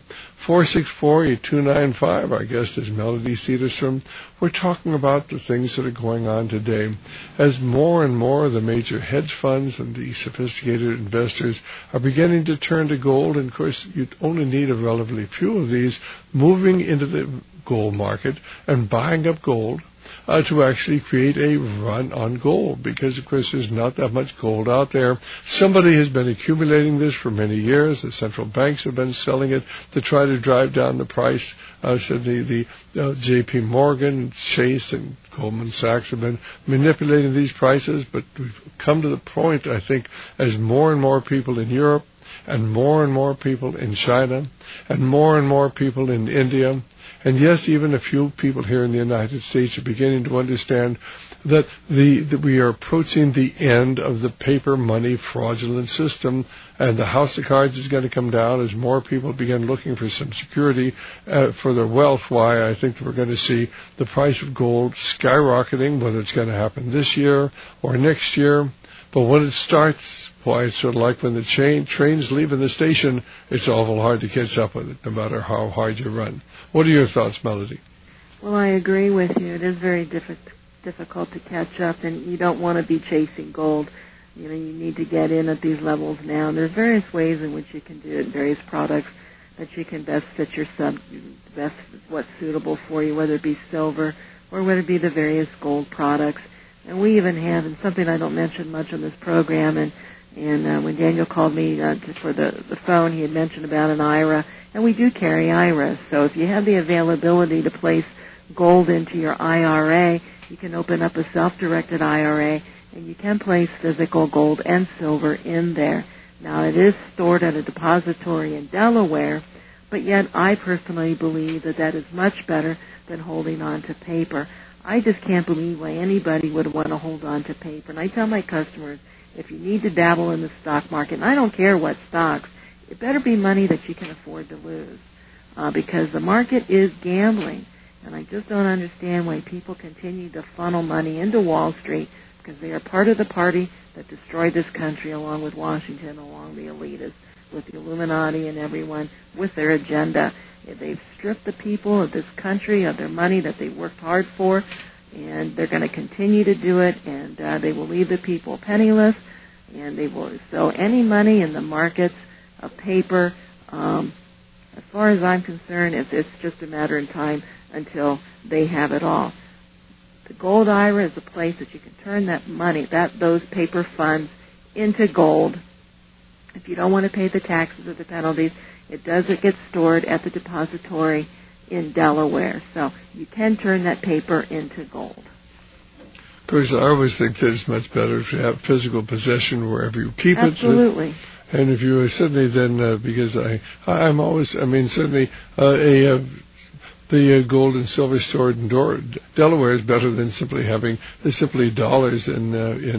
464-8295. Our guest is Melody Cedarstrom. We're talking about the things that are going on today. As more and more of the major hedge funds and the sophisticated investors are beginning to turn to gold, and, of course, you only need a relatively few of these moving into the gold market and buying up gold, to actually create a run on gold, because, of course, there's not that much gold out there. Somebody has been accumulating this for many years. The central banks have been selling it to try to drive down the price. So the J.P. Morgan, Chase, and Goldman Sachs have been manipulating these prices, but we've come to the point, I think, as more and more people in Europe and more people in China and more people in India, and yes, even a few people here in the United States are beginning to understand that we are approaching the end of the paper money fraudulent system, and the house of cards is going to come down as more people begin looking for some security for their wealth. Why I think that we're going to see the price of gold skyrocketing, whether it's going to happen this year or next year. But when it starts, why, it's sort of like when the train's leaving the station, it's awful hard to catch up with it, no matter how hard you run. What are your thoughts, Melody? Well, I agree with you. It is very difficult to catch up, and you don't want to be chasing gold. You know, you need to get in at these levels now. And there's various ways in which you can do it, various products that you can best fit best what's suitable for you, whether it be silver or whether it be the various gold products. And we even have, and something I don't mention much on this program, and when Daniel called me for the phone, he had mentioned about an IRA, and we do carry IRAs. So if you have the availability to place gold into your IRA, you can open up a self-directed IRA, and you can place physical gold and silver in there. Now, it is stored at a depository in Delaware, but yet I personally believe that is much better than holding on to paper. I just can't believe why anybody would want to hold on to paper. And I tell my customers, if you need to dabble in the stock market, and I don't care what stocks, it better be money that you can afford to lose, because the market is gambling. And I just don't understand why people continue to funnel money into Wall Street, because they are part of the party that destroyed this country, along with Washington, along the elitists, with the Illuminati and everyone, with their agenda. They've stripped the people of this country of their money that they worked hard for, and they're going to continue to do it, and they will leave the people penniless, and they will sell any money in the markets of paper. As far as I'm concerned, it's just a matter of time until they have it all. The gold IRA is a place that you can turn that money, those paper funds, into gold. If you don't want to pay the taxes or the penalties, it gets stored at the depository in Delaware. So you can turn that paper into gold. Of course, I always think that it's much better to have physical possession wherever you keep it. Absolutely. And if you certainly then, because I'm always, certainly the gold and silver stored in Delaware is better than simply having dollars in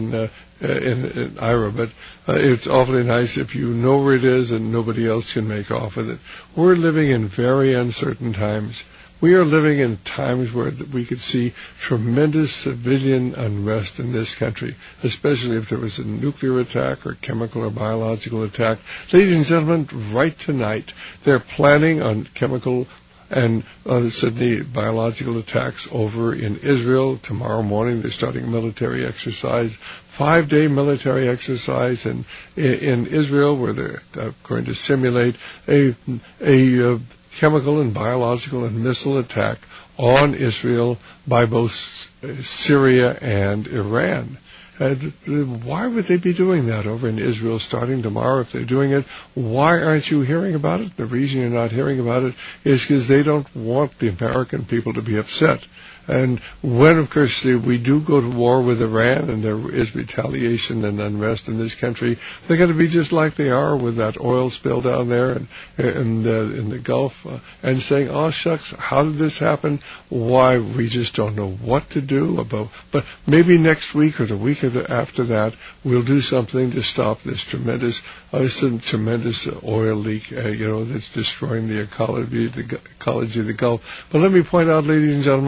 IRA. But it's awfully nice if you know where it is and nobody else can make off with it. We're living in very uncertain times. We are living in times where we could see tremendous civilian unrest in this country, especially if there was a nuclear attack or chemical or biological attack. Ladies and gentlemen, right tonight, they're planning on chemical and certainly biological attacks over in Israel. Tomorrow morning they're starting a military exercise, 5-day military exercise in Israel, where they're going to simulate a chemical and biological and missile attack on Israel by both Syria and Iran. Why would they be doing that over in Israel starting tomorrow? If they're doing it, why aren't you hearing about it? The reason you're not hearing about it is because they don't want the American people to be upset. And when, of course, we do go to war with Iran and there is retaliation and unrest in this country, they're going to be just like they are with that oil spill down there and in the Gulf, and saying, oh, shucks, how did this happen? Why, we just don't know what to do about. But maybe next week or the week after that, we'll do something to stop this tremendous oil leak, that's destroying the ecology of the Gulf. But let me point out, ladies and gentlemen,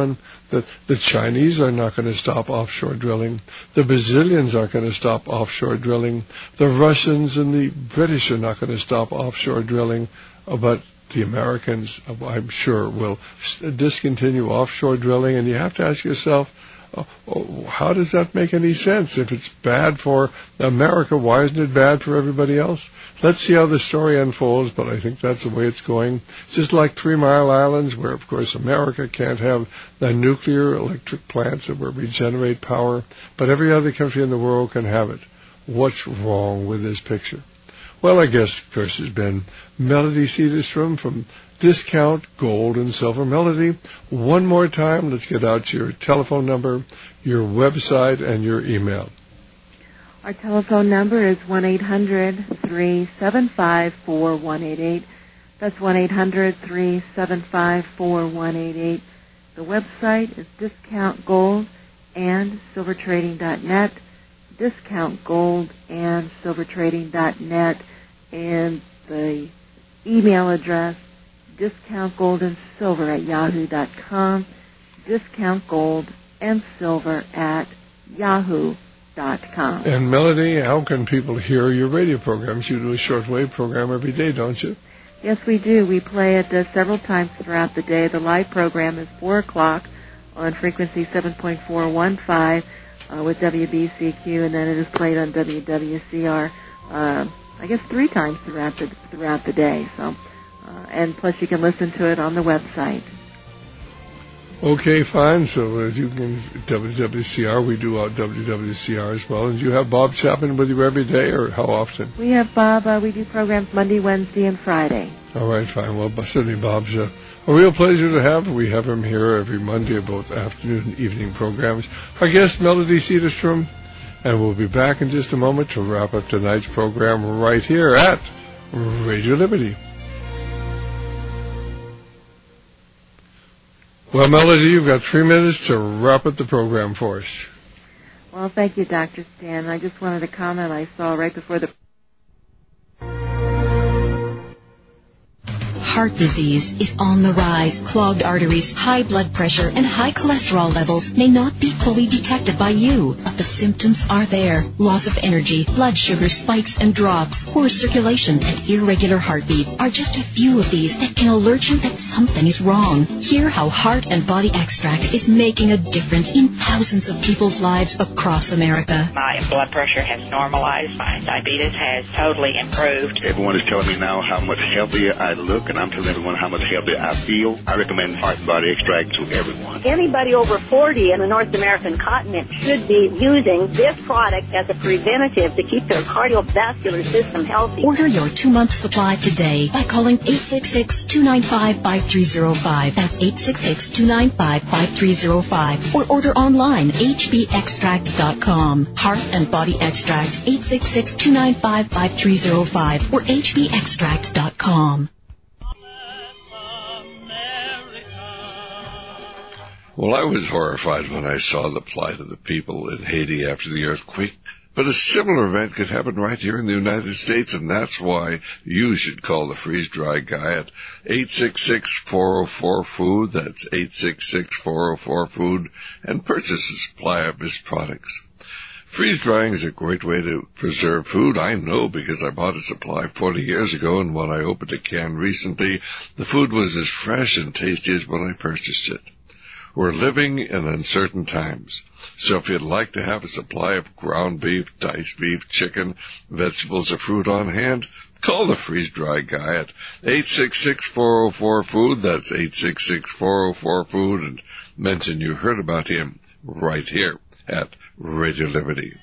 The Chinese are not going to stop offshore drilling. The Brazilians aren't going to stop offshore drilling. The Russians and the British are not going to stop offshore drilling. But the Americans, I'm sure, will discontinue offshore drilling. And you have to ask yourself, how does that make any sense? If it's bad for America, why isn't it bad for everybody else? Let's see how the story unfolds, but I think that's the way it's going. Just like 3 Mile Islands, where, of course, America can't have the nuclear electric plants that will regenerate power, but every other country in the world can have it. What's wrong with this picture? Well, I guess, of course, has been Melody Cedarstrom from Discount Gold and Silver. Melody, one more time, let's get out your telephone number, your website, and your email. Our telephone number is 1-800-375-4188. That's 1-800-375-4188. The website is discountgoldandsilvertrading.net, discountgoldandsilvertrading.net, and the email address discountgoldandsilver@yahoo.com, discountgoldandsilver@yahoo.com. And Melody, how can people hear your radio programs? You do a shortwave program every day, don't you? Yes, we do. We play it several times throughout the day. The live program is 4 o'clock on frequency 7.415 with WBCQ, and then it is played on WWCR, I guess 3 times throughout the day. So, and plus you can listen to it on the website. Okay, fine. So as you can, WWCR, we do out WWCR as well. And you have Bob Chapman with you every day, or how often? We have Bob. We do programs Monday, Wednesday, and Friday. All right, fine. Well, certainly Bob's a real pleasure to have. We have him here every Monday, both afternoon and evening programs. Our guest, Melody Cedarstrom, and we'll be back in just a moment to wrap up tonight's program right here at Radio Liberty. Well, Melody, you've got 3 minutes to wrap up the program for us. Well, thank you, Dr. Stan. I just wanted to comment. I saw right before the... Heart disease is on the rise. Clogged arteries, high blood pressure, and high cholesterol levels may not be fully detected by you, but the symptoms are there. Loss of energy, blood sugar spikes and drops, poor circulation, and irregular heartbeat are just a few of these that can alert you that something is wrong. Hear how Heart and Body Extract is making a difference in thousands of people's lives across America. My blood pressure has normalized. My diabetes has totally improved. Everyone is telling me now how much healthier I look, and I'm telling everyone how much healthier I feel. I recommend Heart and Body Extract to everyone. Anybody over 40 in the North American continent should be using this product as a preventative to keep their cardiovascular system healthy. Order your 2-month supply today by calling 866-295-5305. That's 866-295-5305. Or order online, hbextract.com. Heart and Body Extract, 866-295-5305 or hbextract.com. Well, I was horrified when I saw the plight of the people in Haiti after the earthquake. But a similar event could happen right here in the United States, and that's why you should call the freeze-dry guy at 866-404-FOOD. That's 866-404-FOOD, and purchase a supply of his products. Freeze-drying is a great way to preserve food. I know because I bought a supply 40 years ago, and when I opened a can recently, the food was as fresh and tasty as when I purchased it. We're living in uncertain times, so if you'd like to have a supply of ground beef, diced beef, chicken, vegetables, or fruit on hand, call the freeze-dry guy at 866-404-FOOD. That's 866-404-FOOD, and mention you heard about him right here at Radio Liberty.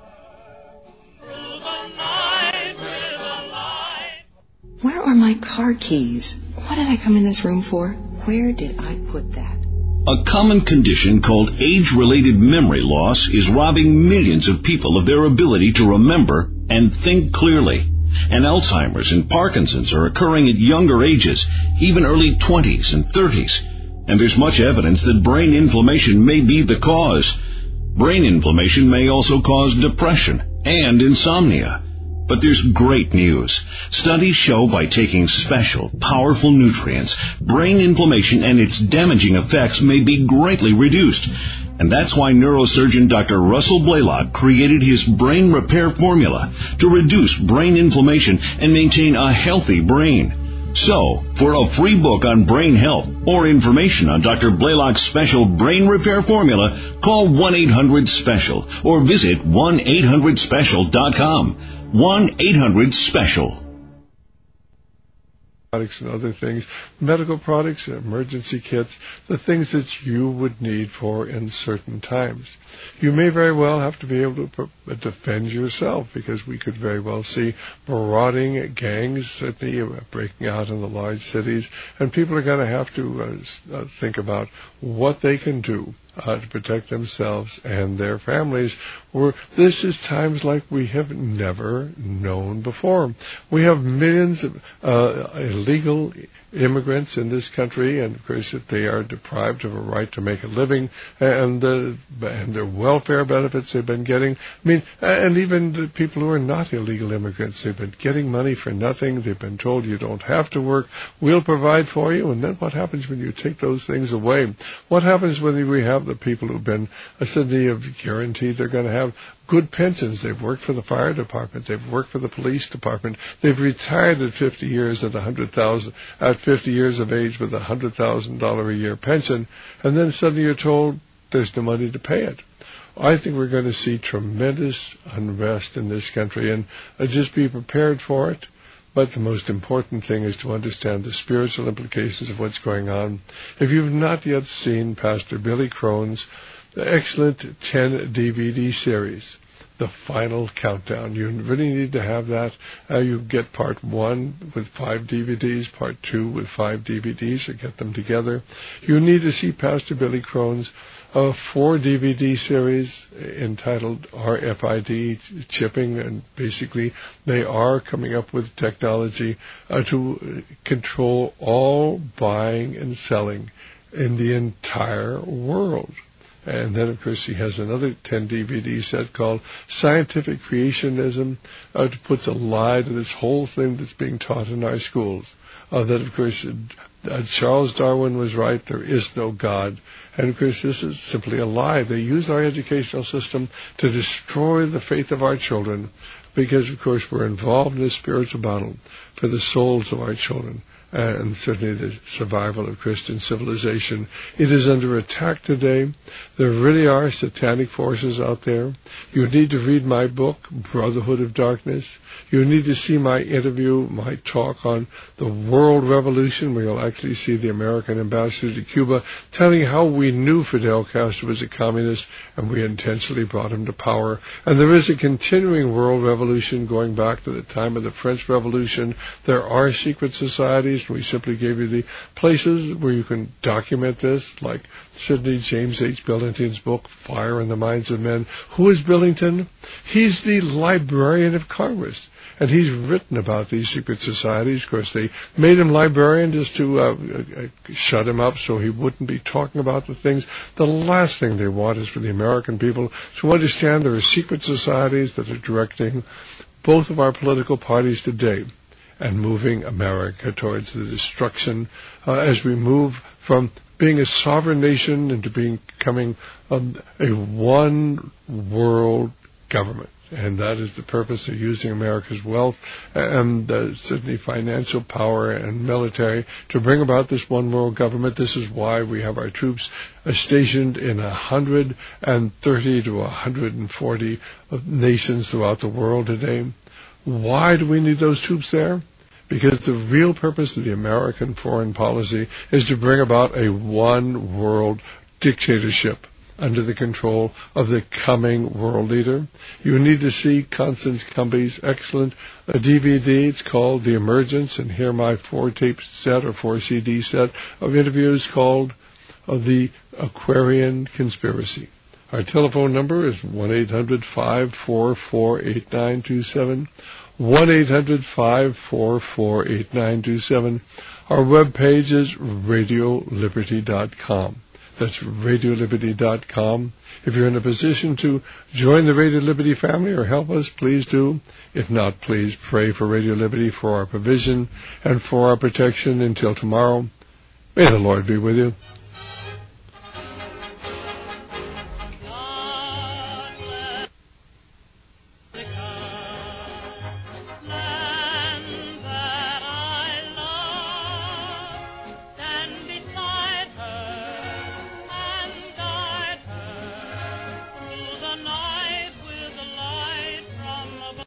Where are my car keys? What did I come in this room for? Where did I put that? A common condition called age-related memory loss is robbing millions of people of their ability to remember and think clearly. And Alzheimer's and Parkinson's are occurring at younger ages, even early 20s and 30s. And there's much evidence that brain inflammation may be the cause. Brain inflammation may also cause depression and insomnia. But there's great news. Studies show by taking special, powerful nutrients, brain inflammation and its damaging effects may be greatly reduced. And that's why neurosurgeon Dr. Russell Blaylock created his brain repair formula to reduce brain inflammation and maintain a healthy brain. So, for a free book on brain health or information on Dr. Blaylock's special brain repair formula, call 1-800-SPECIAL or visit 1-800-SPECIAL.com. 1-800-SPECIAL. Products and other things, medical products, emergency kits, the things that you would need for in certain times. You may very well have to be able to defend yourself, because we could very well see marauding gangs certainly breaking out in the large cities, and people are going to have to think about what they can do to protect themselves and their families. This is times like we have never known before. We have millions of illegal immigrants in this country, and of course if they are deprived of a right to make a living and their welfare benefits they've been getting, and even the people who are not illegal immigrants, they've been getting money for nothing. They've been told you don't have to work, we'll provide for you. And then what happens when you take those things away? What happens when we have the people who've been suddenly guaranteed they're going to have good pensions? They've worked for the fire department, they've worked for the police department, they've retired at 50 years at 50 years of age with $100,000 a year pension, and then suddenly you're told there's no money to pay it. I think we're going to see tremendous unrest in this country, and just be prepared for it. But the most important thing is to understand the spiritual implications of what's going on. If you've not yet seen Pastor Billy Crone's excellent 10 DVD series, The Final Countdown, you really need to have that. You get part 1 with 5 DVDs, part 2 with 5 DVDs, or get them together. You need to see Pastor Billy Crone's 4 DVD series entitled RFID, chipping, and basically they are coming up with technology to control all buying and selling in the entire world. And then, of course, he has another 10 DVD set called Scientific Creationism, that puts a lie to this whole thing that's being taught in our schools. That, of course, Charles Darwin was right, there is no God. And, of course, this is simply a lie. They use our educational system to destroy the faith of our children because, of course, we're involved in a spiritual battle for the souls of our children and certainly the survival of Christian civilization. It is under attack today. There really are satanic forces out there. You need to read my book, Brotherhood of Darkness. You need to see my interview, my talk on the World Revolution, where you'll actually see the American ambassador to Cuba telling how we knew Fidel Castro was a communist and we intentionally brought him to power. And there is a continuing world revolution going back to the time of the French Revolution. There are secret societies. We simply gave you the places where you can document this, like Sidney James H. Billington's book, Fire in the Minds of Men. Who is Billington? He's the Librarian of Congress. And he's written about these secret societies. Of course, they made him librarian just to shut him up so he wouldn't be talking about the things. The last thing they want is for the American people to understand there are secret societies that are directing both of our political parties today and moving America towards the destruction as we move from being a sovereign nation into becoming a one-world government. And that is the purpose of using America's wealth and certainly financial power and military to bring about this one-world government. This is why we have our troops stationed in 130 to 140 nations throughout the world today. Why do we need those troops there? Because the real purpose of the American foreign policy is to bring about a one-world dictatorship under the control of the coming world leader. You need to see Constance Cumby's excellent DVD. It's called The Emergence, and hear my 4-tape set or 4-CD set of interviews called The Aquarian Conspiracy. Our telephone number is 1-800-544-8927, 1-800-544-8927. Our webpage is radioliberty.com. That's RadioLiberty.com. If you're in a position to join the Radio Liberty family or help us, please do. If not, please pray for Radio Liberty, for our provision, and for our protection until tomorrow. May the Lord be with you.